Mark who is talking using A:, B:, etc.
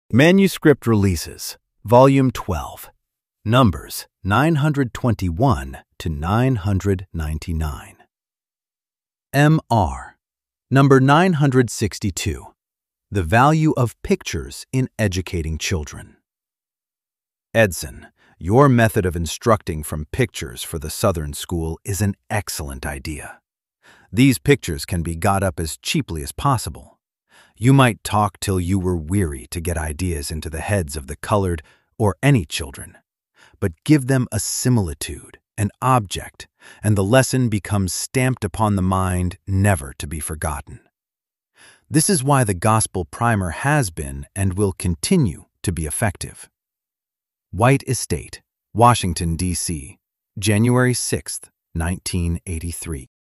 A: Manuscript Releases, Volume 12, Numbers 921 to 999. M.R. Number 962, The Value of Pictures in Educating Children. Edson, your method of instructing from pictures for the Southern School is an excellent idea. These pictures can be got up as cheaply as possible. You might talk till you were weary to get ideas into the heads of the colored or any children, but give them a similitude, an object, and the lesson becomes stamped upon the mind, never to be forgotten. This is why the Gospel Primer has been and will continue to be effective. White Estate, Washington, D.C., January 6, 1983.